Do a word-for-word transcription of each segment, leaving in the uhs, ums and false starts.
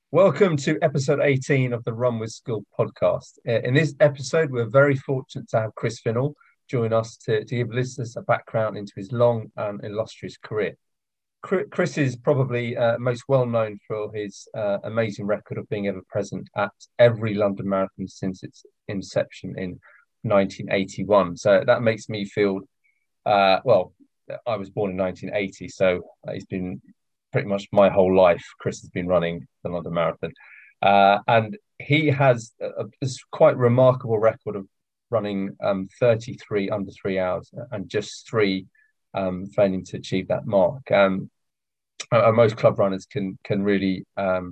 Welcome to episode eighteen of the Run with Skill podcast. Uh, In this episode, we're very fortunate to have Chris Finnell join us to, to give listeners a background into his long and illustrious career. Chris is probably uh, most well known for his uh, amazing record of being ever present at every London Marathon since its inception in nineteen eighty-one. So that makes me feel, uh, well, I was born in nineteen eighty, so it's been pretty much my whole life. Chris has been running the London Marathon, uh, and he has a, a this quite remarkable record of running um, thirty-three under three hours and just three um, failing to achieve that mark. Um, and most club runners can can really um,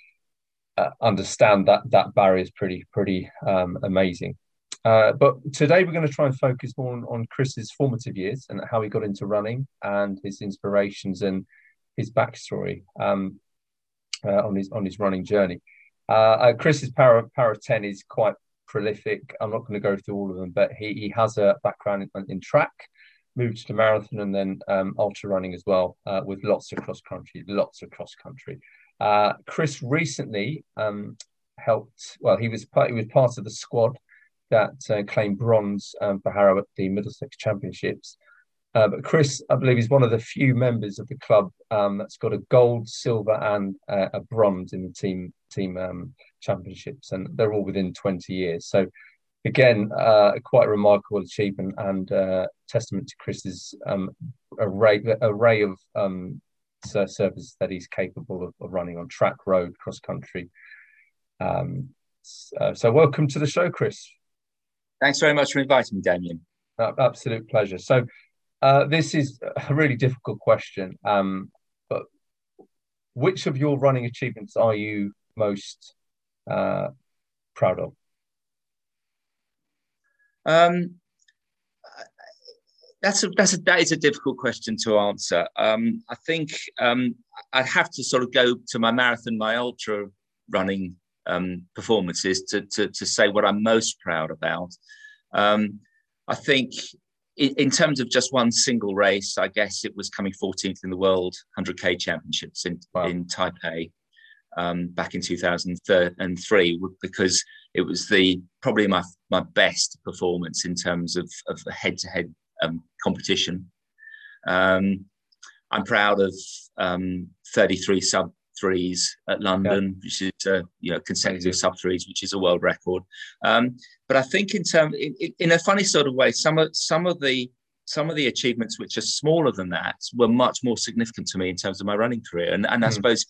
uh, understand that that barrier is pretty pretty um, amazing. Uh, but today we're going to try and focus more on, on Chris's formative years and how he got into running and his inspirations and his backstory um, uh, on his on his running journey. Uh, uh, Chris's power power of ten is quite prolific. I'm not going to go through all of them, but he he has a background in, in track, moved to marathon, and then um, ultra running as well, uh, with lots of cross country, lots of cross country. Uh, Chris recently um, helped. Well, he was part, he was part of the squad that uh, claimed bronze um, for Harrow at the Middlesex Championships. Uh, but Chris, I believe, is one of the few members of the club um, that's got a gold, silver, and uh, a bronze in the team team um, championships, and they're all within twenty years. So, again, uh, quite a remarkable achievement and uh, testament to Chris's um, array array of um, services that he's capable of, of running on track, road, cross country. Um, so, so, welcome to the show, Chris. Thanks very much for inviting me, Damien. Uh, absolute pleasure. So. Uh, this is a really difficult question, um, but which of your running achievements are you most uh, proud of? Um, that's a that's a that is a difficult question to answer. Um, I think um, I'd have to sort of go to my marathon, my ultra running um, performances to, to to say what I'm most proud about. Um, I think. In terms of just one single race, I guess it was coming fourteenth in the World one hundred K Championships in, wow. in Taipei um, back in two thousand three, because it was the probably my my best performance in terms of of the head-to-head um, competition. Um, I'm proud of um, thirty-three sub threes at London, yeah. which is uh, you know consecutive sub threes, which is a world record. Um, but I think in terms, in, in a funny sort of way, some of some of the some of the achievements which are smaller than that were much more significant to me in terms of my running career. And and mm. I suppose,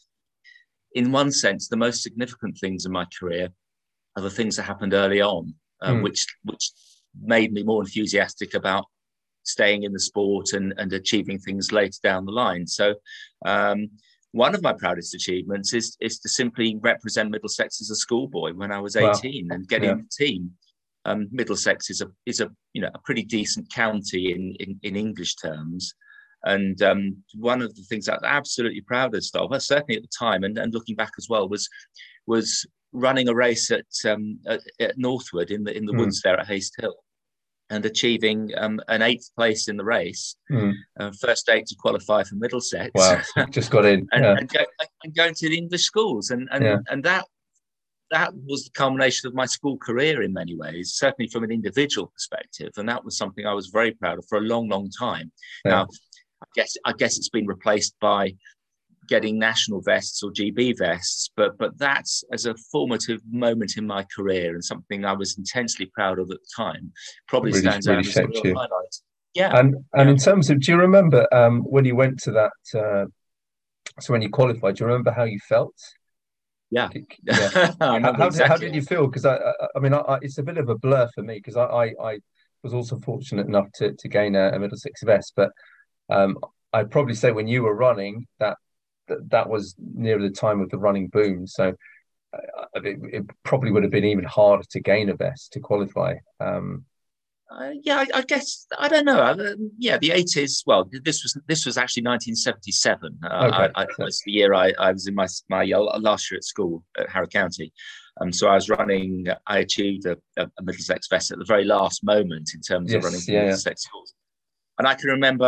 in one sense, the most significant things in my career are the things that happened early on, uh, mm. which which made me more enthusiastic about staying in the sport and and achieving things later down the line. So. Um, One of my proudest achievements is is to simply represent Middlesex as a schoolboy when I was eighteen wow. and get yeah. in the team. Um, Middlesex is a is a you know a pretty decent county in in, in English terms, and um, one of the things that I'm absolutely proudest of, well, certainly at the time, and, and looking back as well, was was running a race at um, at, at Northwood in the in the mm. woods there at Haste Hill, and achieving um, an eighth place in the race, mm. uh, first eight to qualify for Middlesex. Wow, just got in. and, yeah. and, go, and going to the English schools. And and, yeah. and that that was the culmination of my school career in many ways, certainly from an individual perspective. And that was something I was very proud of for a long, long time. Yeah. Now, I guess I guess it's been replaced by getting national vests or G B vests, but but that's as a formative moment in my career and something I was intensely proud of at the time. Probably really, stands really out as a real you. highlight. Yeah, and and yeah. in terms of, do you remember um, when you went to that? Uh, so when you qualified, do you remember how you felt? Yeah, yeah. I how, how, exactly. did, how did you feel? Because I, I, I mean, I, I, it's a bit of a blur for me because I, I, I was also fortunate enough to to gain a, a Middlesex vest, but um, I'd probably say when you were running that. That was near the time of the running boom, so uh, it, it probably would have been even harder to gain a vest to qualify. Um, uh, yeah, I, I guess I don't know. Uh, yeah, the eighties. Well, this was this was actually nineteen seventy-seven. Uh, okay, I, I, so. It's the year I, I was in my my last year at school at Harrow County. Um, so I was running. I achieved a, a Middlesex vest at the very last moment in terms yes, of running for yeah, Middlesex schools. And I can remember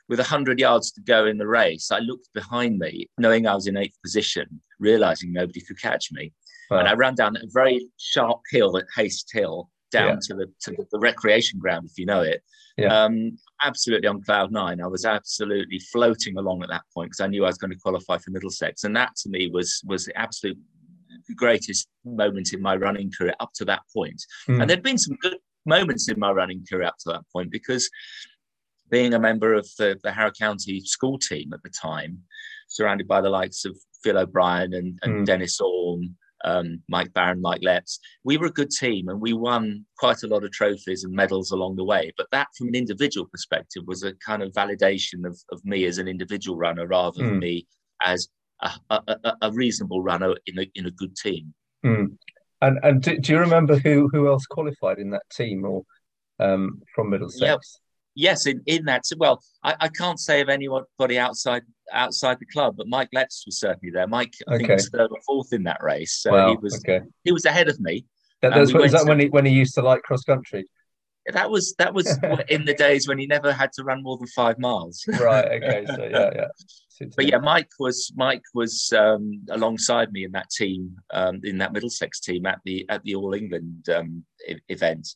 with one hundred yards to go in the race, I looked behind me, knowing I was in eighth position, realizing nobody could catch me. Wow. And I ran down a very sharp hill at Haste Hill, down yeah. to the to the, the recreation ground, if you know it. Yeah. Um, absolutely on cloud nine. I was absolutely floating along at that point because I knew I was going to qualify for Middlesex. And that to me was, was the absolute greatest moment in my running career up to that point. Mm. And there'd been some good moments in my running career up to that point, because being a member of the, the Harrow County school team at the time, surrounded by the likes of Phil O'Brien and, and mm. Dennis Orme, um, Mike Barron, Mike Letts, we were a good team and we won quite a lot of trophies and medals along the way. But that, from an individual perspective, was a kind of validation of, of me as an individual runner rather mm. than me as a, a, a reasonable runner in a, in a good team. Mm. And and do, do you remember who, who else qualified in that team or um, from Middlesex? Yep. Yes, in, in that. Well, I, I can't say of anybody outside outside the club, but Mike Letts was certainly there. Mike, I think, okay. was third or fourth in that race. So wow. he was okay. he was ahead of me. That, that's what, is that to, when he when he used to like cross country? That was that was in the days when he never had to run more than five miles. Right. Okay. So yeah, yeah. But yeah, Mike was Mike was um, alongside me in that team, um, in that Middlesex team at the at the All England um, e- event.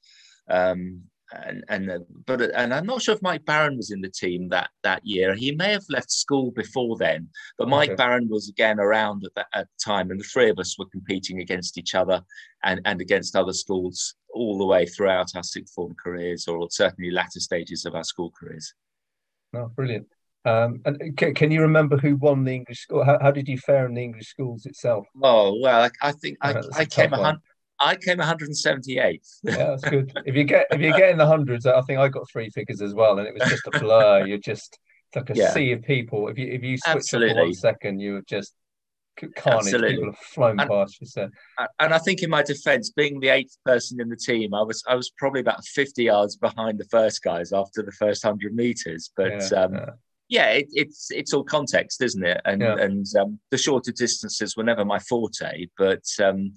Um, And and uh, but and I'm not sure if Mike Barron was in the team that that year. He may have left school before then, but Mike okay. Barron was again around at that at the time, and the three of us were competing against each other and, and against other schools all the way throughout our sixth form careers, or certainly latter stages of our school careers. Oh, brilliant! Um, and can, can you remember who won the English school? How, how did you fare in the English schools itself? Oh well, I, I think I, I came a hundred. I came one hundred seventy-eighth. Yeah, that's good. If you get if you get in the hundreds, I think I got three figures as well, and it was just a blur. You're just it's like a yeah. sea of people. If you if you switch Absolutely. off for one second, you were just carnage. Absolutely. People have flown and, past you. So, and I think in my defence, being the eighth person in the team, I was I was probably about fifty yards behind the first guys after the first hundred meters. But yeah, um, yeah. yeah it, it's it's all context, isn't it? And yeah. and um, the shorter distances were never my forte, but. Um,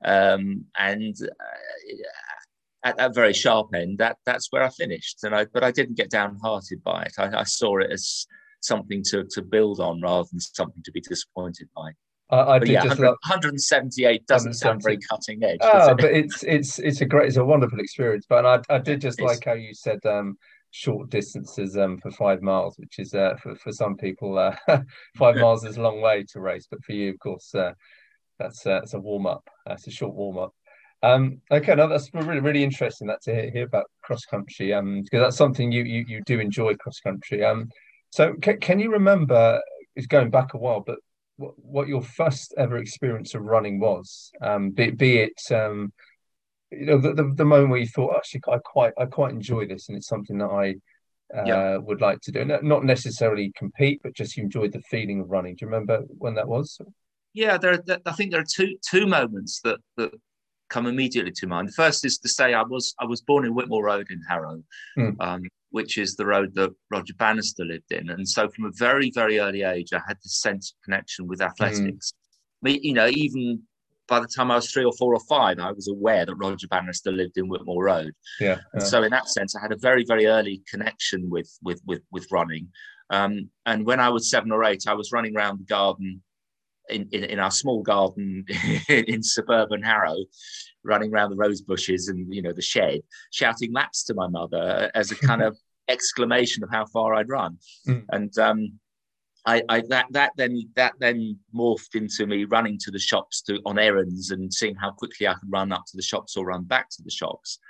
Um, and uh, at that very sharp end, that that's where I finished. And I, but I didn't get downhearted by it. I, I saw it as something to to build on rather than something to be disappointed by. I, I did yeah, just love one hundred seventy-eight doesn't sound very cutting edge. Oh, it? but it's it's it's a great, it's a wonderful experience. But I I did just like how you said um, short distances um, for five miles, which is uh, for for some people uh, five miles is a long way to race, but for you, of course. Uh, That's uh, it's a warm up. That's a short warm up. Um, okay, no, that's really really interesting. That to hear, hear about cross country. Um, because that's something you you you do enjoy cross country. Um, so can, can you remember? It's going back a while, but what, what your first ever experience of running was? Um, be, be it um, you know, the, the the moment where you thought, actually, I quite I quite enjoy this, and it's something that I uh, yeah. would like to do. Not necessarily compete, but just you enjoyed the feeling of running. Do you remember when that was? Yeah, there. Are, I think there are two two moments that, that come immediately to mind. The first is to say I was I was born in Whitmore Road in Harrow, mm. um, which is the road that Roger Bannister lived in, and so from a very very early age, I had this sense of connection with athletics. Mm. Me, you know, even by the time I was three or four or five, I was aware that Roger Bannister lived in Whitmore Road. Yeah, and yeah. so in that sense, I had a very very early connection with with with, with running. Um, and when I was seven or eight, I was running around the garden. In, in, in our small garden in suburban Harrow, running around the rose bushes and, you know, the shed, shouting laps to my mother as a kind of exclamation of how far I'd run. Mm. And um, I, I that that then that then morphed into me running to the shops to on errands and seeing how quickly I could run up to the shops or run back to the shops.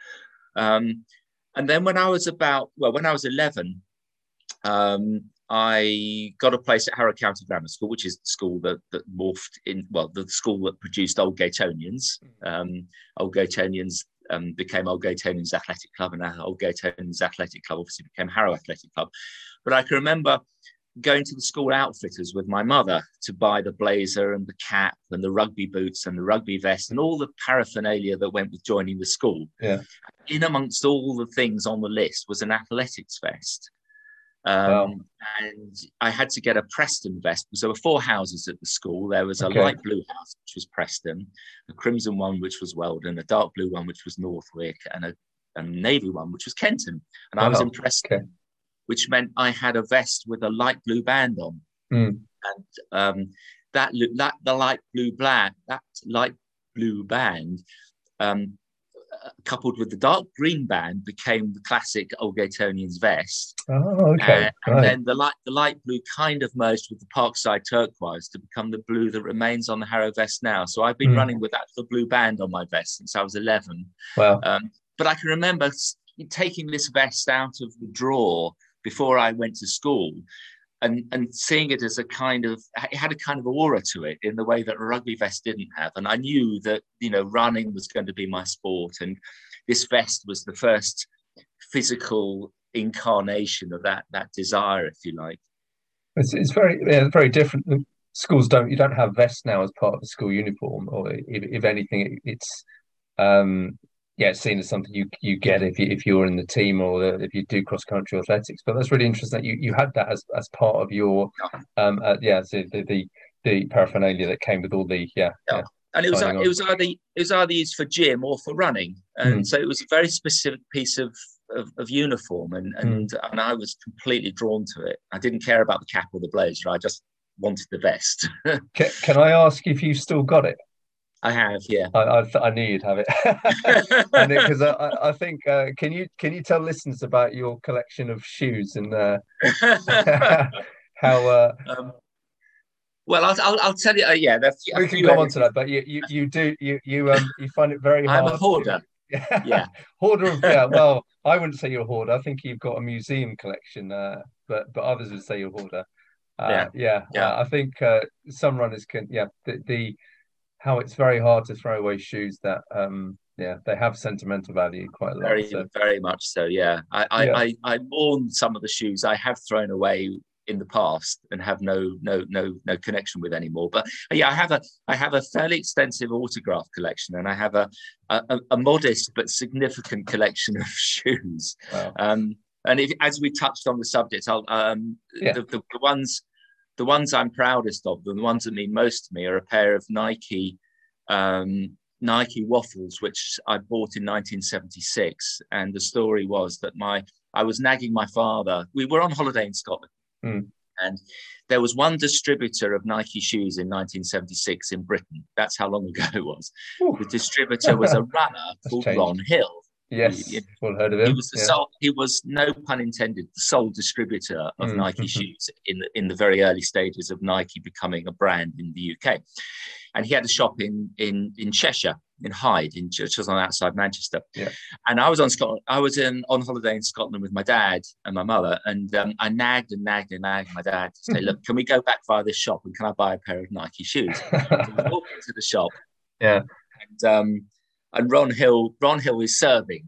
Um, and then when I was about, well, when I was eleven, um, I got a place at Harrow County Grammar School, which is the school that, that morphed in, well, the school that produced Old Gatonians. Um, Old Gatonians um, became Old Gatonians Athletic Club, and Old Gatonians Athletic Club obviously became Harrow Athletic Club. But I can remember going to the school outfitters with my mother to buy the blazer and the cap and the rugby boots and the rugby vest and all the paraphernalia that went with joining the school. Yeah. In amongst all the things on the list was an athletics vest. Um, wow. And I had to get a Preston vest because there were four houses at the school. There was a okay. light blue house, which was Preston, a crimson one, which was Weldon, a dark blue one, which was Northwick, and a, a navy one, which was Kenton. And wow. I was in Preston, okay. which meant I had a vest with a light blue band on. Mm. And um, that, that the light blue black, that light blue band, um, coupled with the dark green band, became the classic Old Gatonians vest. Oh, okay. Uh, and right. then the light, the light blue kind of merged with the Parkside turquoise to become the blue that remains on the Harrow vest now. So I've been mm. running with that the blue band on my vest since I was eleven. Wow. Um, but I can remember taking this vest out of the drawer before I went to school, and and seeing it as a kind of, it had a kind of aura to it in the way that a rugby vest didn't have. And I knew that, you know, running was going to be my sport. And this vest was the first physical incarnation of that, that desire, if you like. It's, it's very, yeah, very different. Schools don't, you don't have vests now as part of the school uniform, or if, if anything, it's, um, yeah, it's seen as something you you get if you if you're in the team, or the, if you do cross country athletics. But that's really interesting that you, you had that as, as part of your um uh, yeah so the, the the paraphernalia that came with all the yeah, yeah. yeah. And it was it was either it was either used for gym or for running, and mm. so it was a very specific piece of of, of uniform, and and mm. and I was completely drawn to it. I didn't care about the cap or the blazer. I just wanted the vest. can, can I ask if you still got it? I have, yeah. I I, I knew you'd have it, because I, I think uh, can you can you tell listeners about your collection of shoes and uh, how? Uh, um, well, I'll, I'll I'll tell you. Uh, yeah, we can come on to that, but you you you do you you um you find it very hard. I'm a hoarder. To, yeah, hoarder. Of, yeah, well, I wouldn't say you're a hoarder. I think you've got a museum collection, uh, but but others would say you're a hoarder. Uh, yeah, yeah. yeah. Uh, I think uh, some runners can. Yeah, the. the how it's very hard to throw away shoes that um yeah they have sentimental value quite a lot. Very so. very much so, yeah. I I, yeah. I I mourn some of the shoes I have thrown away in the past and have no no no no connection with anymore. But yeah, I have a I have a fairly extensive autograph collection, and I have a a, a modest but significant collection of shoes. Wow. Um and if, as we touched on the subject, I'll um yeah. the, the, the ones The ones I'm proudest of, the ones that mean most to me, are a pair of Nike um, Nike waffles, which I bought in nineteen seventy-six. And the story was that my I was nagging my father. We were on holiday in Scotland, mm. and there was one distributor of Nike shoes in nineteen seventy-six in Britain. That's how long ago it was. Ooh. The distributor was a runner called changed. Ron Hill. Yes, he, well heard of him. He was the yeah. sole, he was, no pun intended, the sole distributor of mm-hmm. Nike shoes in the, in the very early stages of Nike becoming a brand in the U K. And he had a shop in in in Cheshire, in Hyde, in which was on outside Manchester. Yeah. And I was on Scotland. I was in on holiday in Scotland with my dad and my mother, and um, I nagged and nagged and nagged my dad to say, "Look, can we go back via this shop, and can I buy a pair of Nike shoes?" So we walked into the shop. Yeah. And um, and Ron Hill, Ron Hill is serving.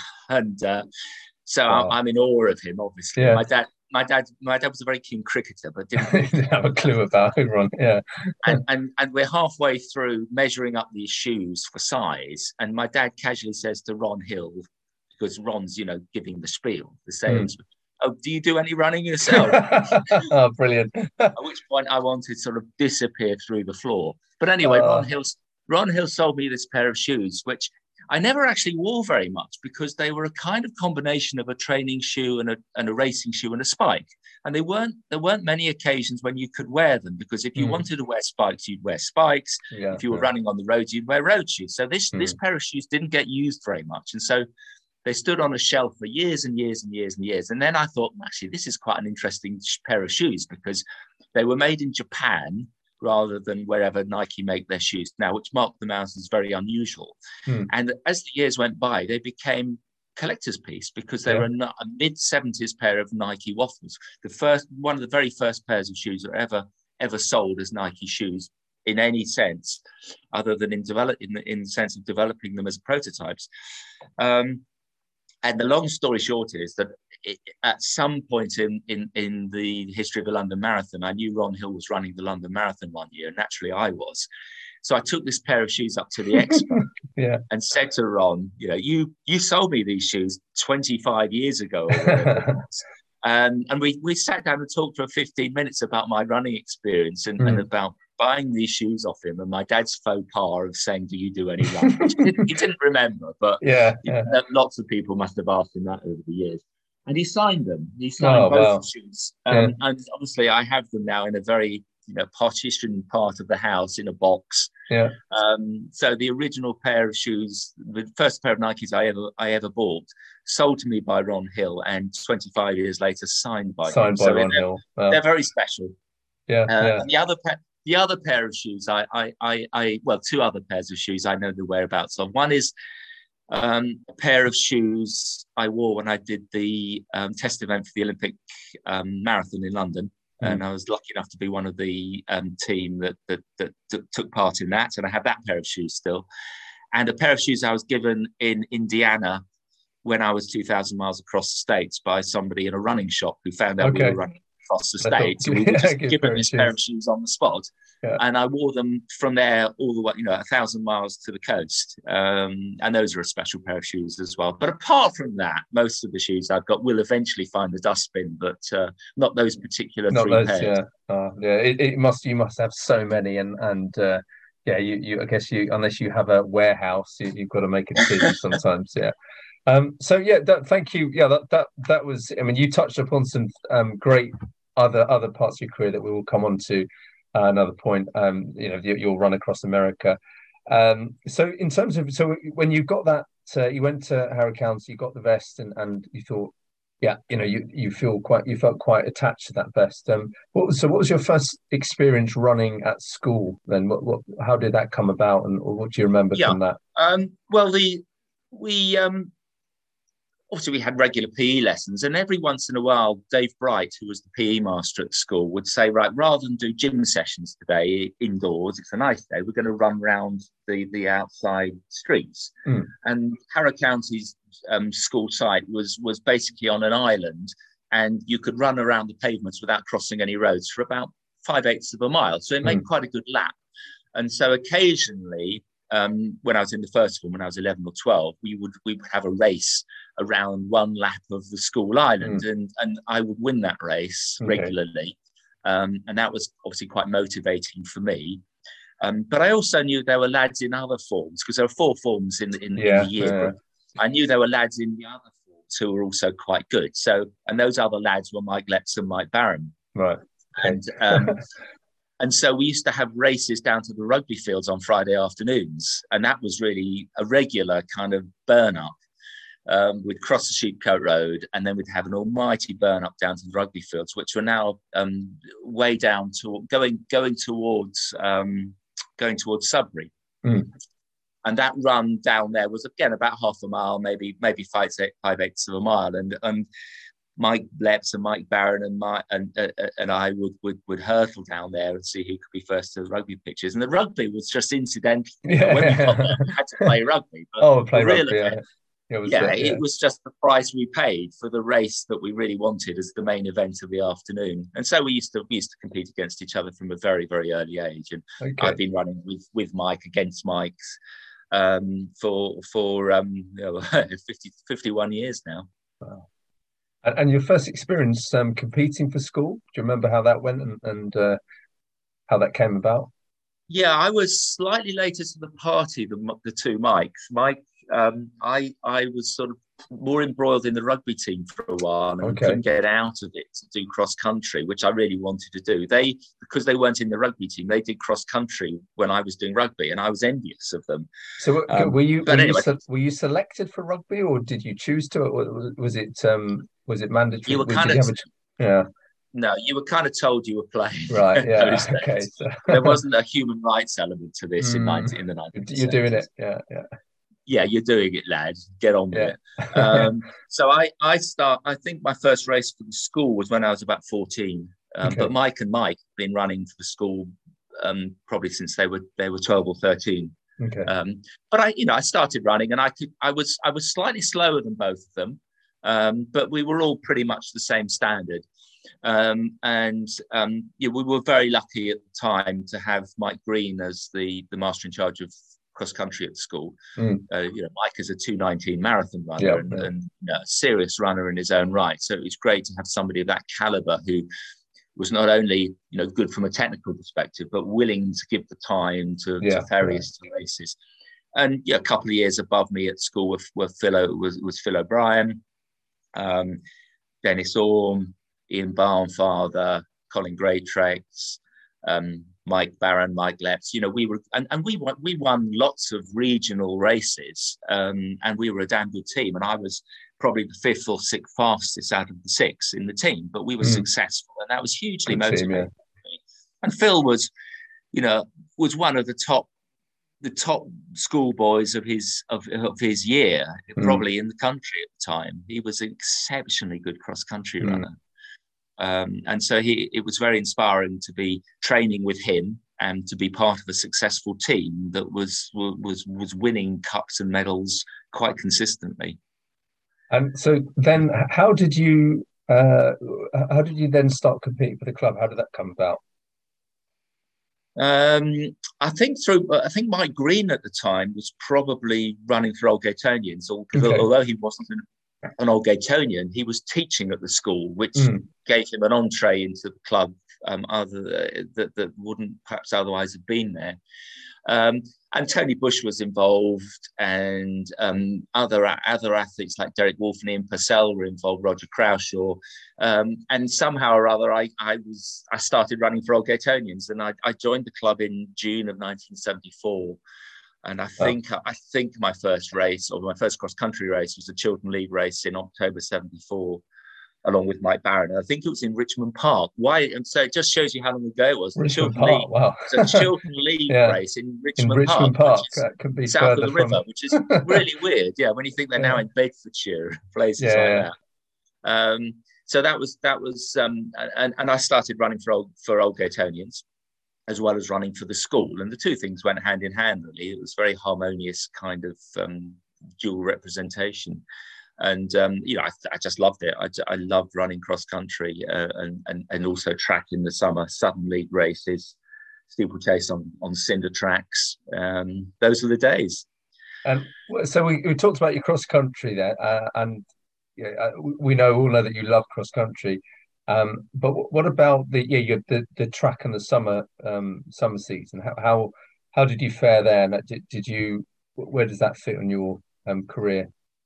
And uh, so wow. I'm, I'm in awe of him, obviously. Yeah. My dad, my dad, my dad was a very keen cricketer, but didn't, didn't have a clue about who Ron. Yeah, and, and and we're halfway through measuring up these shoes for size, and my dad casually says to Ron Hill, because Ron's, you know, giving the spiel, the sales. Mm. Oh, do you do any running yourself? Oh, brilliant! At which point I wanted to sort of disappear through the floor. But anyway, uh. Ron Hill, Ron Hill sold me this pair of shoes, which I never actually wore very much, because they were a kind of combination of a training shoe and a, and a racing shoe and a spike. And they weren't, there weren't many occasions when you could wear them, because if you mm. wanted to wear spikes, you'd wear spikes. Yeah, if you were yeah. running on the road, you'd wear road shoes. So this, mm. this pair of shoes didn't get used very much. And so they stood on a shelf for years and years and years and years. And then I thought, actually, this is quite an interesting pair of shoes, because they were made in Japan rather than wherever Nike make their shoes now, which marked them out as very unusual. Hmm. And as the years went by, they became collector's piece, because they yeah. were a, a mid-seventies pair of Nike waffles. The first, one of the very first pairs of shoes that were ever, ever sold as Nike shoes in any sense, other than in develop in the, in the sense of developing them as prototypes. Um, and the long story short is that it, at some point in, in, in the history of the London Marathon, I knew Ron Hill was running the London Marathon one year, and naturally I was. So I took this pair of shoes up to the expo yeah. and said to Ron, you know, you you sold me these shoes twenty-five years ago. Or whatever it was. Um, and we, we sat down and talked for fifteen minutes about my running experience and, mm. and about buying these shoes off him, and my dad's faux pas of saying, do you do any running? Which he didn't remember, but yeah, yeah. lots of people must have asked him that over the years. and he signed them. He signed Oh, both wow. the shoes, Yeah. um, and obviously I have them now in a very you know partitioned part of the house in a box. Yeah. Um, so the original pair of shoes, the first pair of Nikes I ever I ever bought, sold to me by Ron Hill, and twenty-five years later signed by him. Signed by So Ron they're, Hill. Wow. they're very special. Yeah. Uh, Yeah. and the other pair, the other pair of shoes, I, I, I, I, well, two other pairs of shoes I know the whereabouts of. One is um, a pair of shoes I wore when I did the um, test event for the Olympic um, marathon in London. Mm. And I was lucky enough to be one of the um, team that, that, that that took part in that. And I have that pair of shoes still. And a pair of shoes I was given in Indiana when I was two thousand miles across the States by somebody in a running shop who found out okay. we were running across the States. And we were just given this pair of shoes on the spot. Yeah. And I wore them from there all the way, you know, a thousand miles to the coast. Um, and those are a special pair of shoes as well. But apart from that, most of the shoes I've got will eventually find the dustbin, but uh, not those particular not three those, pairs. Yeah, uh, yeah. It, it must. You must have so many, and and uh, yeah, you, you. I guess you, unless you have a warehouse, you, you've got to make a decision sometimes. Yeah. Um, so yeah, that, thank you. Yeah, that that that was. I mean, you touched upon some um, great other other parts of your career that we will come on to. Uh, another point, um, you know, you, you'll run across America. Um, so in terms of, so when you got that, uh, you went to Harrow County, you got the vest, and and you thought, yeah, you know, you you feel quite, you felt quite attached to that vest. Um, what was so? What was your first experience running at school? Then, what, what how did that come about, and or what do you remember yeah. from that? Um, well, the we. Um... Obviously, we had regular P E lessons, and every once in a while, Dave Bright, who was the P E master at school, would say, right, rather than do gym sessions today indoors, it's a nice day, we're going to run around the, the outside streets. Mm. And Harrow County's um, school site was, was basically on an island, and you could run around the pavements without crossing any roads for about five-eighths of a mile. So it made mm. quite a good lap. And so occasionally, Um, when I was in the first form, when I was eleven or twelve, we would we would have a race around one lap of the school island, mm. and and I would win that race okay. regularly, um, and that was obviously quite motivating for me. Um, but I also knew there were lads in other forms, because there are four forms in, in, yeah, in the year. Yeah. I knew there were lads in the other forms who were also quite good. So, and those other lads were Mike Letts and Mike Barron. Right. And um, And so we used to have races down to the rugby fields on Friday afternoons. And that was really a regular kind of burn up. Um, we'd cross the Sheepcote Road, and then we'd have an almighty burn up down to the rugby fields, which were now um, way down to going going towards um, going towards Sudbury. Mm. And that run down there was again about half a mile, maybe maybe five five eighths of a mile, and and. Mike Letts and Mike Barron and my and uh, and I would, would would hurtle down there and see who could be first to the rugby pitches. And the rugby was just incidental. Yeah. When we got there, we had to play rugby. But oh, play rugby. Yeah, it was, yeah, uh, yeah, it was just the price we paid for the race that we really wanted as the main event of the afternoon. And so we used to we used to compete against each other from a very very early age. And okay. I've been running with with Mike against Mike's um, for for um, you know, fifty, fifty-one years now. Wow. And your first experience um, competing for school, do you remember how that went and, and uh, how that came about? Yeah, I was slightly later to the party than the two Mikes. Mike, um, I I was sort of more embroiled in the rugby team for a while and okay. couldn't get out of it to do cross country, which I really wanted to do. They, because they weren't in the rugby team, they did cross country when I was doing rugby, and I was envious of them. So um, were you were, anyway, you were you selected for rugby, or did you choose to? Or was it um, was it mandatory? You were kind of, a, yeah. No, you were kind of told you were playing. Right. Yeah. Okay. So. There wasn't a human rights element to this mm, in nineteen in the nineties. You're doing it. Yeah. Yeah. Yeah, you're doing it, lad. Get on with yeah. it. Um, so I, I start. I think my first race for the school was when I was about fourteen. Um, okay. But Mike and Mike have been running for the school um, probably since they were they were twelve or thirteen. Okay. Um, but I, you know, I started running, and I could. I was I was slightly slower than both of them, um, but we were all pretty much the same standard. Um, and um, yeah, we were very lucky at the time to have Mike Green as the the master in charge of cross country at the school. Mm. Uh, you know, Mike is a two nineteen marathon runner yeah, and, yeah. and you know, a serious runner in his own right. So it was great to have somebody of that caliber who was not only, you know, good from a technical perspective, but willing to give the time to, yeah, to various right. races. And yeah, a couple of years above me at school were, were Phil was was Phil O'Brien. Um, Dennis Orme, Ian Barnfather, Colin Greatrex, um, Mike Barron, Mike Lepps. You know, we were, and, and we won, we won lots of regional races, um, and we were a damn good team. And I was probably the fifth or sixth fastest out of the six in the team, but we were mm. successful, and that was hugely good motivating. Team, yeah. And Phil was, you know, was one of the top, the top schoolboys of his of, of his year, mm. probably in the country at the time. He was an exceptionally good cross country mm. runner. Um, and so he, it was very inspiring to be training with him and to be part of a successful team that was was was winning cups and medals quite consistently. And so then, how did you uh, how did you then start competing for the club? How did that come about? Um, I think through I think Mike Green at the time was probably running for Old Gatonians, although, okay. although he wasn't an an Old Gatonian, he was teaching at the school, which mm. gave him an entree into the club um, other uh, that, that wouldn't perhaps otherwise have been there. Um, and Tony Bush was involved, and um, other other athletes like Derek Wolf and Ian Purcell were involved, Roger Croushore. Um, and somehow or other, I, I was I started running for Old Gatonians, and I, I joined the club in June of nineteen seventy-four. And I think oh. I think my first race, or my first cross country race, was the Chiltern League race in October seventy-four, along with Mike Barron. And I think it was in Richmond Park. Why? And so it just shows you how long ago it was. Richmond Park, League. Wow! It's a Chiltern League yeah. race in Richmond, in Richmond Park, Park, that could be south of the river, from... which is really weird. Yeah, when you think they're yeah. now in Bedfordshire, places yeah, like yeah. that. Um, so that was that was, um, and and I started running for old for Old Gatonians, as well as running for the school. And the two things went hand in hand, really. It was very harmonious kind of um, dual representation. And, um, you know, I, I just loved it. I, I loved running cross country uh, and, and, and also track in the summer, Southern League races, steeplechase on, on cinder tracks. Um, those were the days. And so we, we talked about your cross country there, uh, and yeah, we know all know that you love cross country. Um, but what about the yeah you, the the track and the summer um, summer season? How, how how did you fare there? And did, did you where does that fit on your um, career?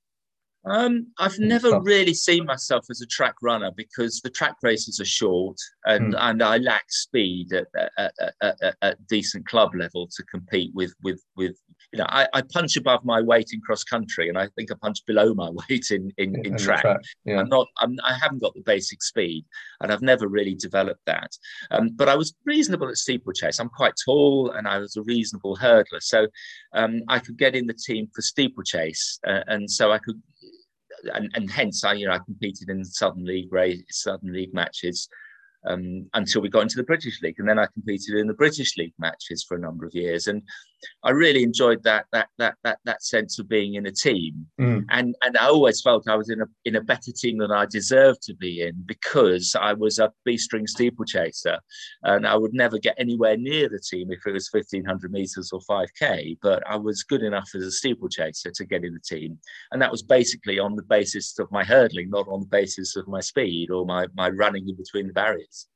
Um, I've never really seen myself as a track runner because the track races are short, and mm. and I lack speed at at, at, at at decent club level to compete with with with you know I, I punch above my weight in cross country, and I think I punch below my weight in in, in, in track. track. Yeah. I'm not I'm, I haven't got the basic speed, and I've never really developed that. Um, but I was reasonable at steeplechase. I'm quite tall, and I was a reasonable hurdler, so um, I could get in the team for steeplechase, uh, and so I could. And, and hence, I you know I competed in the Southern League race, Southern League matches um, until we got into the British League, and then I competed in the British League matches for a number of years, and I really enjoyed that that that that that sense of being in a team, mm. and and I always felt I was in a in a better team than I deserved to be in because I was a B-string steeplechaser, and I would never get anywhere near the team if it was fifteen hundred meters or five K, but I was good enough as a steeplechaser to get in the team, and that was basically on the basis of my hurdling, not on the basis of my speed or my my running in between the barriers.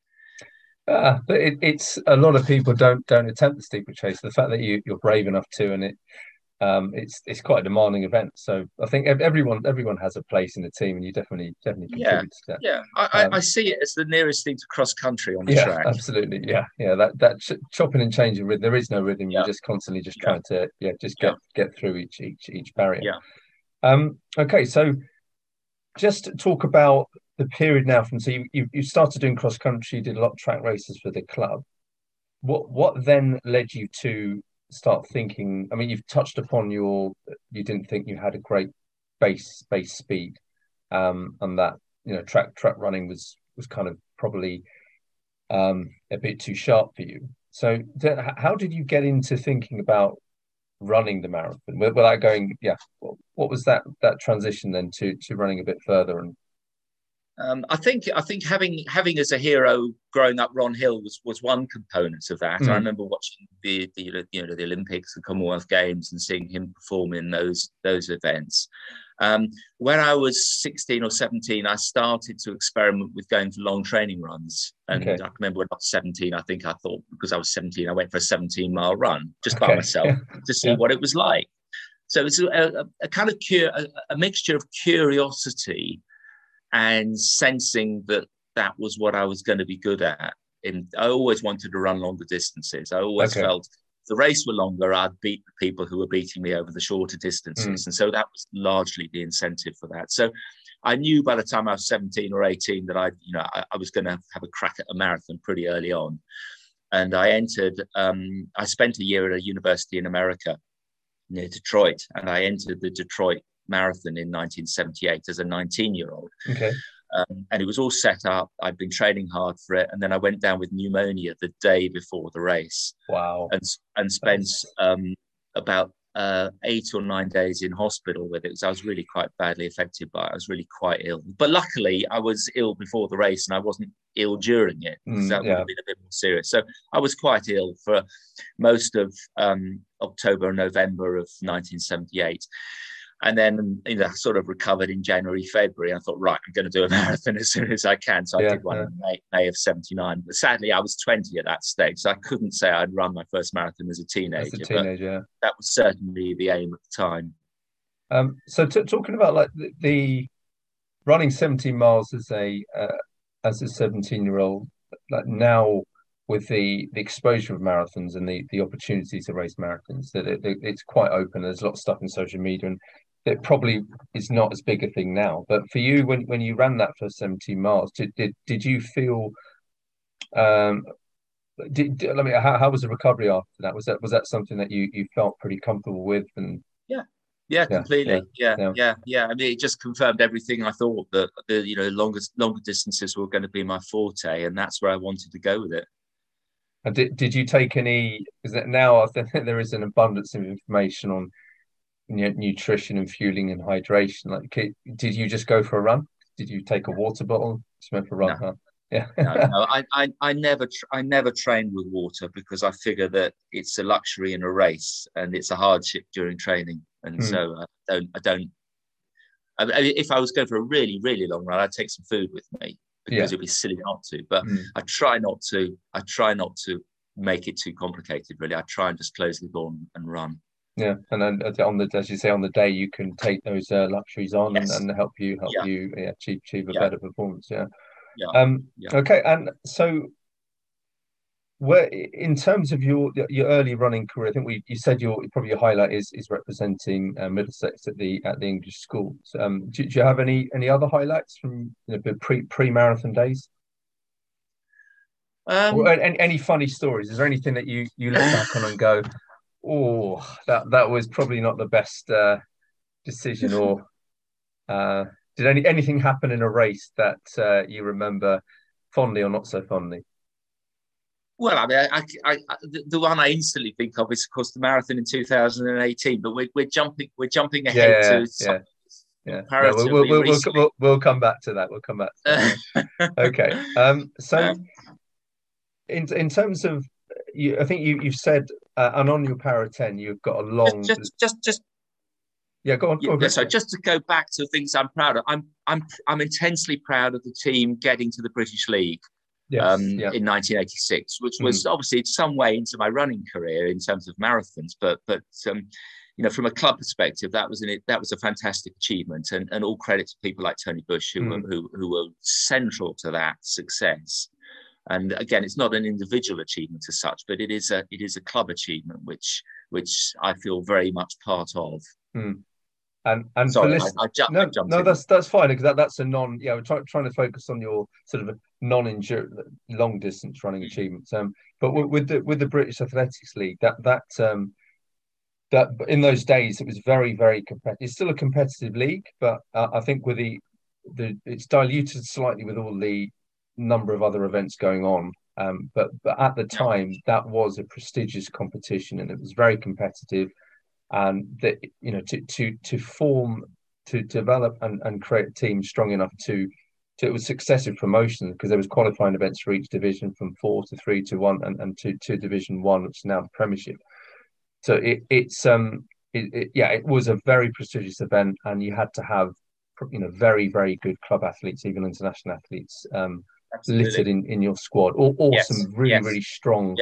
Uh, but it, it's a lot of people don't don't attempt the steeplechase. The fact that you you're brave enough to, and it um it's it's quite a demanding event. So I think everyone everyone has a place in the team, and you definitely definitely contribute yeah, to that. Yeah, I, um, I see it as the nearest thing to cross country on the yeah, track. Absolutely, yeah, yeah. That that ch- chopping and changing rhythm. There is no rhythm. Yeah. You're just constantly just trying yeah. to yeah just get yeah. get through each each each barrier. Yeah. Um. Okay, so just talk about the period now from so you, you you started doing cross country, you did a lot of track races for the club. What what then led you to start thinking? I mean, you've touched upon your you didn't think you had a great base base speed, um, and that you know track track running was was kind of probably um, a bit too sharp for you. So then, how did you get into thinking about running the marathon without going? Yeah, what was that that transition then to to running a bit further and Um, I think I think having having as a hero growing up Ron Hill was was one component of that. Mm. I remember watching the, the you know the Olympics and Commonwealth Games and seeing him perform in those those events. Um, when I was sixteen or seventeen, I started to experiment with going for long training runs. And okay. I remember when I was seventeen, I think I thought because I was seventeen, I went for a seventeen mile run just okay. by myself to see yeah. what it was like. So it's a, a, a kind of cure, a, a mixture of curiosity and sensing that that was what I was going to be good at. And I always wanted to run longer distances. I always Okay. felt if the race were longer, I'd beat the people who were beating me over the shorter distances. Mm. And so that was largely the incentive for that. So I knew by the time I was seventeen or eighteen that I, you know, I, I was going to have a crack at a marathon pretty early on. And I entered, um, I spent a year at a university in America near Detroit, and I entered the Detroit Marathon in nineteen seventy-eight as a nineteen-year-old. Okay. Um, and it was all set up. I'd been training hard for it. And then I went down with pneumonia the day before the race. Wow. And, and spent um, about uh, eight or nine days in hospital with it. So I was really quite badly affected by it. I was really quite ill. But luckily, I was ill before the race and I wasn't ill during it, because Mm, that yeah. would have been a bit more serious. So I was quite ill for most of um, October and November of nineteen seventy-eight. And then, you know, sort of recovered in January, February. I thought, right, I'm going to do a marathon as soon as I can. So I Yeah, did one yeah. in May, May of seventy-nine. But sadly, I was twenty at that stage. So I couldn't say I'd run my first marathon as a teenager. As a teenager, yeah. But that was certainly the aim at the time. Um, so t- talking about like the, the running seventeen miles as a uh, as a seventeen year old, like now with the the exposure of marathons and the the opportunity to race marathons, that it, it, it's quite open. There's a lot of stuff in social media, and it probably is not as big a thing now. But for you, when when you ran that first seventeen miles, did did did you feel um did, did I mean how, how was the recovery after that? Was that was that something that you you felt pretty comfortable with? And Yeah. Yeah, Yeah, completely. Yeah, yeah, yeah, yeah, yeah. I mean, it just confirmed everything I thought, that the you know longest longer distances were going to be my forte, and that's where I wanted to go with it. And did did you take any? Because now I think there is an abundance of information on nu- nutrition and fueling and hydration. Like, ki- did you just go for a run? Did you take a water bottle? Just went for a run, No, huh? Yeah. no, no. I, I, I never, tr- I never trained with water, because I figure that it's a luxury in a race and it's a hardship during training, and Hmm. so I don't, I don't. I mean, if I was going for a really, really long run, I'd take some food with me, because Yeah. it'd be silly not to. But Hmm. I try not to. I try not to make it too complicated. Really, I try and just close the door and, and run. Yeah. And then uh, on the, as you say, on the day you can take those uh, luxuries on and, Yes. and help you help Yeah. you yeah, achieve achieve a Yeah. better performance. Yeah. Yeah. Um. Yeah. Okay. And so, where in terms of your your early running career, I think we you said your probably your highlight is is representing uh, Middlesex at the at the English schools. Um, do, do you have any any other highlights from you know, pre pre marathon days, or Um, any, any funny stories? Is there anything that you you look back on and go, oh, that that was probably not the best uh, decision, or uh, did any anything happen in a race that uh, you remember fondly or not so fondly? Well, I mean, I, I, I, the one I instantly think of is, of course, the marathon in two thousand eighteen. But we're, we're jumping, we're jumping ahead Yeah, to yeah, yeah. No, we'll, comparatively we'll, we'll, recently. we'll, we'll come back to that. We'll come back to that. Yeah. Okay. Um, so Um, in in terms of you, I think you you've said, uh, and on your Para ten, you've got a long. just, just, just, just. Yeah, go on. Go Yeah, on. so just to go back to things I'm proud of, I'm, I'm, I'm intensely proud of the team getting to the British League. Yes. Um, Yeah. in nineteen eighty-six, which was mm. obviously some way into my running career in terms of marathons, but but um, you know, from a club perspective, that was an that was a fantastic achievement, and, and all credit to people like Tony Bush who mm. were who who were central to that success. And again, it's not an individual achievement as such, but it is a it is a club achievement, which which I feel very much part of. Mm. And and Sorry, for list- I, I, ju- no, I jumped no, in. that's that's fine, because that, that's a non. Yeah, we're trying trying to focus on your sort of non-endurance, long distance running achievements. Um, but with, with the with the British Athletics League, that that um that in those days it was very very competitive. It's still a competitive league, but uh, I think with the the it's diluted slightly with all the number of other events going on. Um, but but at the time that was a prestigious competition, and it was very competitive. And that, you know, to to to form, to develop and, and create a team strong enough to to it was successive promotions, because there was qualifying events for each division, from four to three to one, and, and to, to division one, which is now the Premiership. So it it's um it, it, yeah, it was a very prestigious event, and you had to have, you know, very very good club athletes, even international athletes, um Absolutely. littered in, in your squad. Awesome, yes. really yes. really strong yeah.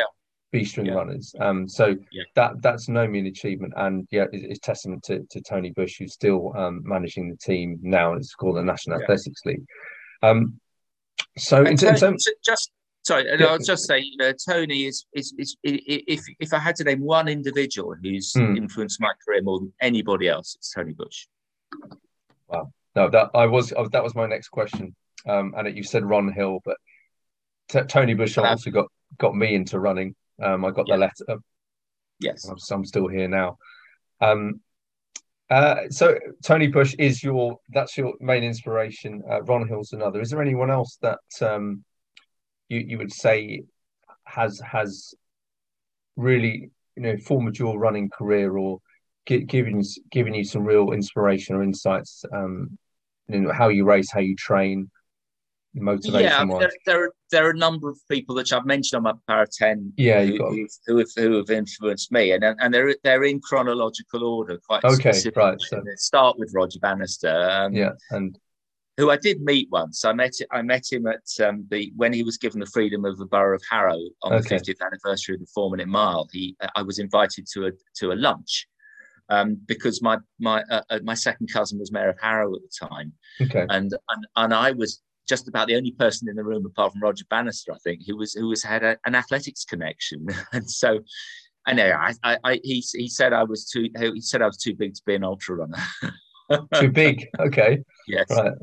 B string Yeah. runners. Um, so Yeah. that that's no mean achievement, and yeah, it, it's testament to, to Tony Bush, who's still um, managing the team now. It's called the National Yeah. Athletics League. Um, so in, And in Tony, terms, just sorry, and yeah, I'll just say, you know, Tony is, is is if if I had to name one individual who's hmm, influenced my career more than anybody else, it's Tony Bush. wow, no, that I was oh, that was my next question, um, and it, you said Ron Hill, but t Tony Bush And I, also got got me into running. Um, I got the yeah, letter. I'm, yes, I'm still here now. Um, uh, so Tony Bush is your that's your main inspiration. Uh, Ron Hill's another. Is there anyone else that um, you you would say has has really you know formed your running career or gi- given given you some real inspiration or insights? Um, you know how you race, how you train, yeah. I motivation mean, there, wise. there are there are a number of people which I've mentioned on my Power ten Yeah, you who got who who have, who have influenced me, and and they're they're in chronological order, quite okay, specifically. right. So Start with Roger Bannister. Um, yeah, and who I did meet once. I met I met him at um, the when he was given the freedom of the Borough of Harrow on the okay, fiftieth anniversary of the four minute mile. He I was invited to a to a lunch um, because my my uh, uh, my second cousin was Mayor of Harrow at the time, okay, and and and I was just about the only person in the room apart from Roger Bannister, I think, who was who was had a, an athletics connection, and so. I know. I, I, I, he, he said I was too. He said I was too big to be an ultra runner. too big. Okay, Yes. right.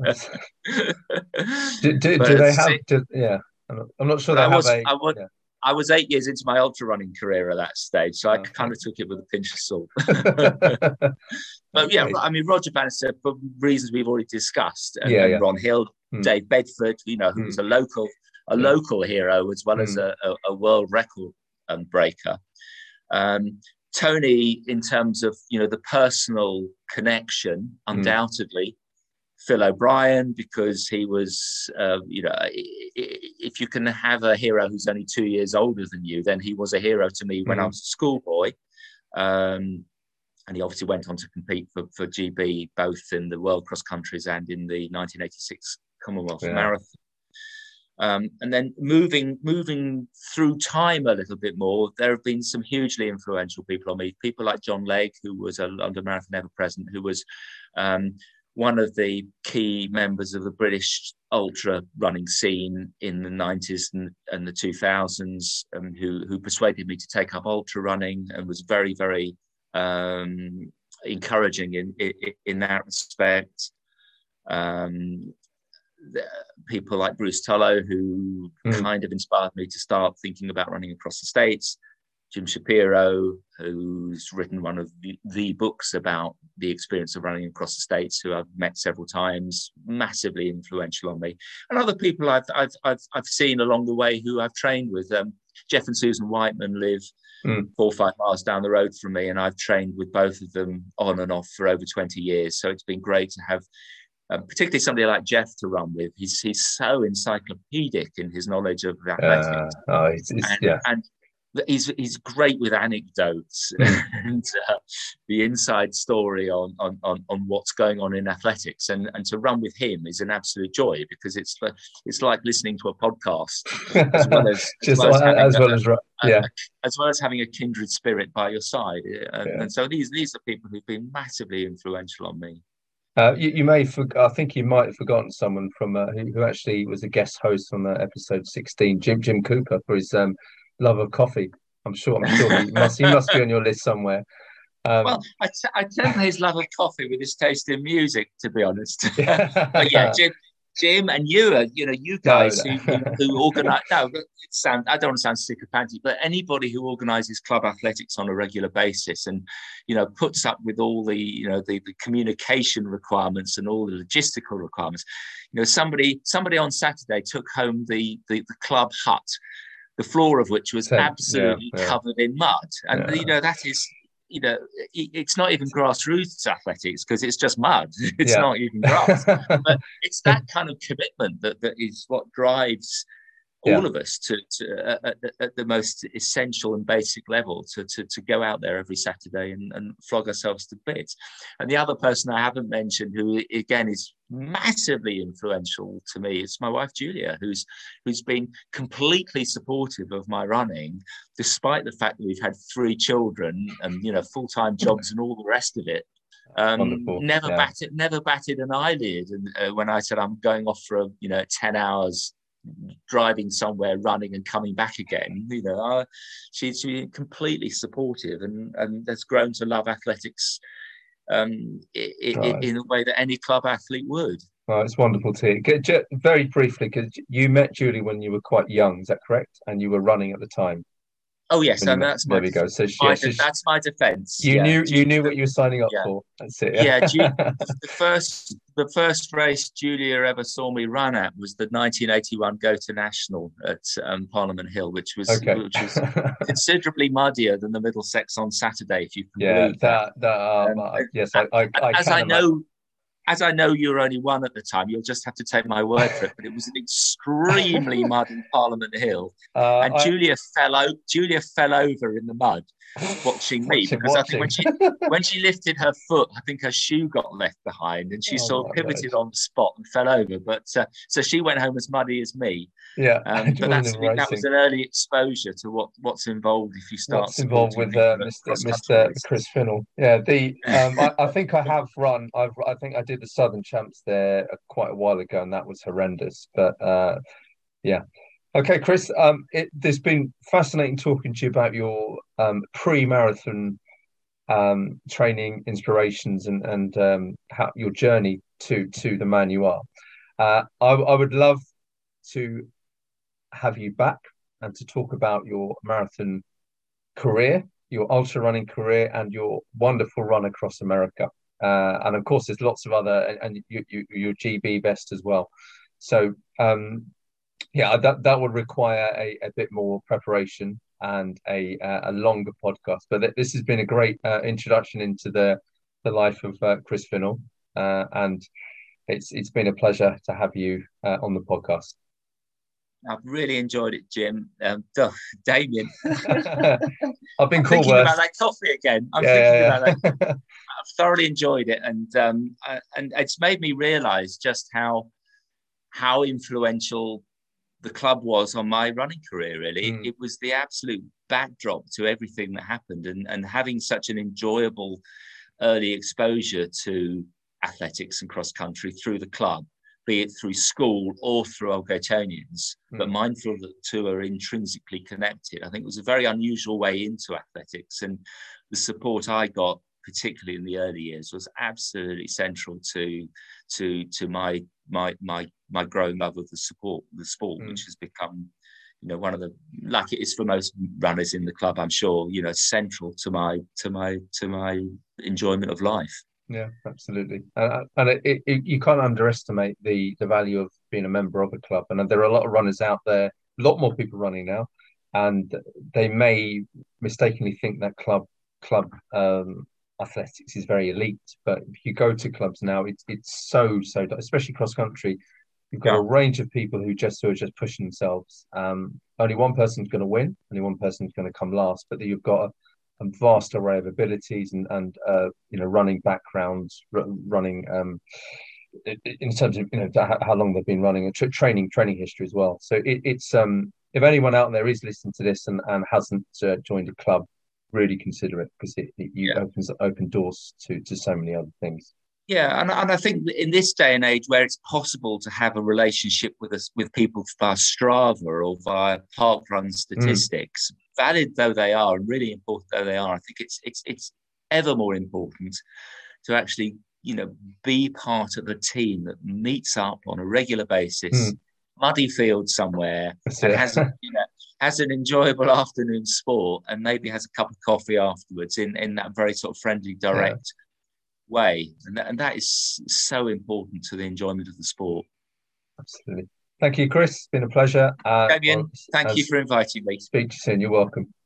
Do, do, do But they see, have? Do, yeah, I'm not, I'm not sure but they I have was a. I was Yeah. I was eight years into my ultra running career at that stage, so I Okay. kind of took it with a pinch of salt. But yeah, Okay. I mean Roger Bannister, for reasons we've already discussed, and, Yeah, and yeah. Ron Hill, Hmm, Dave Bedford, you know, who hmm, was a local a yeah. local hero as well as Hmm, a, a, a world record um, breaker. Um, Tony, in terms of you know the personal connection, hmm, undoubtedly. Phil O'Brien, because he was, uh, you know, if you can have a hero who's only two years older than you, then he was a hero to me when I hmm, was a schoolboy. Um, and he obviously went on to compete for, for G B, both in the World Cross Countries and in the nineteen eighty-six Commonwealth yeah. Marathon. Um, and then moving moving through time a little bit more, there have been some hugely influential people on me. People like John Legg, who was a London Marathon ever present, who was um, one of the key members of the British ultra running scene in the nineties and, and the two thousands, um, who, who persuaded me to take up ultra running and was very, very um, encouraging in, in, in that respect. Um, people like Bruce Tullow, who Hmm, kind of inspired me to start thinking about running across the States. Jim Shapiro, who's written one of the, the books about the experience of running across the States, who I've met several times, massively influential on me. And other people I've I've I've, I've seen along the way who I've trained with. Um, Jeff and Susan Whiteman live hmm. four or five miles down the road from me, and I've trained with both of them on and off for over twenty years. So it's been great to have Um, particularly somebody like Jeff to run with. He's he's so encyclopedic in his knowledge of Uh, athletics, oh, it's, it's and yeah. and he's he's great with anecdotes Hmm, and uh, the inside story on, on on on what's going on in athletics. And and to run with him is an absolute joy because it's it's like listening to a podcast as well as as just well as having as a, well as right. a, Yeah, a, as well as having a kindred spirit by your side. And, yeah. and so these these are people who've been massively influential on me. Uh, you, you may for, I think you might have forgotten someone from uh, who, who actually was a guest host on uh, episode sixteen, Jim Jim Cooper, for his um, love of coffee. I'm sure I'm sure he must he must be on your list somewhere. Well, Um, I, t- I temper his love of coffee with his taste in music, to be honest. But yeah, no, Jim, Jim, and you, are, you know, you no. guys who who, who organise. No, it sound. I don't want to sound sycophantic, but anybody who organises club athletics on a regular basis, and you know, puts up with all the you know the, the communication requirements and all the logistical requirements. You know, somebody somebody on Saturday took home the the, the club hut, the floor of which was Ten, yeah, absolutely yeah, covered in mud, and you yeah, know that is. You know, it's not even grassroots athletics because it's just mud. It's yeah. not even grass. But it's that kind of commitment that, that is what drives yeah. all of us to, to uh, at, at the most essential and basic level to, to, to go out there every Saturday and, and flog ourselves to bits. And the other person I haven't mentioned, who again is massively influential to me, is my wife Julia, who's who's been completely supportive of my running, despite the fact that we've had three children and, you know, full-time jobs and all the rest of it. Um, never yeah. batted, never batted an eyelid. And uh, when I said I'm going off for, a, you know, ten hours driving somewhere, running and coming back again, you know, uh, she's been completely supportive and, and has grown to love athletics um, it, right. in a way that any club athlete would. Well, it's wonderful to hear. Very briefly, because you met Julie when you were quite young, is that correct? And you were running at the time. Oh yes, and that's my, there we go. So she, my yeah, de- that's my defence. You yeah. knew Julie, you knew what you were signing up yeah. for. That's it. Yeah, yeah the first the first race Julia ever saw me run at was the nineteen eighty-one Go to National at um, Parliament Hill, which was okay. which was considerably muddier than the Middlesex on Saturday, if you can yeah, believe that. that, that um, um, yes, I, I, I as can I know. imagine. As I know you were only one at the time, you'll just have to take my word for it. But it was an extremely muddy Parliament Hill, uh, and I, Julia fell out. Julia fell over in the mud, watching me watching, because watching. I think when she when she lifted her foot, I think her shoe got left behind, and she oh sort of pivoted God. on the spot and fell over. But uh, so she went home as muddy as me. Yeah, um, but that's that was an early exposure to what what's involved if you start what's involved with uh, Mister Mister Chris Finnell. Yeah, the um, I, I think I have run. I've I think I did the Southern Champs there quite a while ago, and that was horrendous. But uh, yeah, okay, Chris. Um, it, it's been fascinating talking to you about your um, pre-marathon um, training inspirations and and um, how your journey to to the man you are. Uh, I, I would love to have you back and to talk about your marathon career, your ultra running career, and your wonderful run across America. Uh, and of course, there's lots of other, and, and you, you, your G B best as well. So, um, yeah, that that would require a, a bit more preparation and a a longer podcast. But this has been a great uh, introduction into the the life of uh, Chris Finnell, uh, and it's it's been a pleasure to have you uh, on the podcast. I've really enjoyed it, Jim. Um, oh, Damien. I've been I'm cool thinking worse. about that coffee again. I'm yeah, thinking yeah, about that. I've thoroughly enjoyed it, and um, I, and it's made me realise just how how influential the club was on my running career. Really, mm. it was the absolute backdrop to everything that happened, and and having such an enjoyable early exposure to athletics and cross country through the club, be it through school or through Old Gatonians, mm. but mindful that the two are intrinsically connected. I think it was a very unusual way into athletics, and the support I got, particularly in the early years, was absolutely central to to to my my my my growing love of the support the sport, mm. which has become, you know, one of the, like it is for most runners in the club, I'm sure, you know, central to my to my to my enjoyment of life. Yeah, absolutely, uh, and it, it, it, you can't underestimate the the value of being a member of a club. And there are a lot of runners out there, a lot more people running now, and they may mistakenly think that club club um, athletics is very elite. But if you go to clubs now, it's it's so so, especially cross country. You've got yeah. a range of people who just who are just pushing themselves. Um, only one person's going to win, only one person's going to come last, but you've got a a vast array of abilities and and uh, you know, running backgrounds, r- running um, in terms of, you know, how, how long they've been running, and tra- training training history as well. So it, it's um, if anyone out there is listening to this and, and hasn't uh, joined a club, really consider it, because it, it you yeah. opens open doors to to so many other things. Yeah, and, and I think in this day and age where it's possible to have a relationship with us with people via Strava or via parkrun statistics, mm. valid though they are and really important though they are, I think it's it's it's ever more important to actually, you know, be part of a team that meets up on a regular basis, mm. muddy field somewhere, That's and it. has you know has an enjoyable afternoon sport, and maybe has a cup of coffee afterwards in in that very sort of friendly, direct. Yeah. way, and that, and that is so important to the enjoyment of the sport. Absolutely. Thank you, Chris. It's been a pleasure. Uh, Damien, thank you for inviting me. Speak to you soon. You're welcome.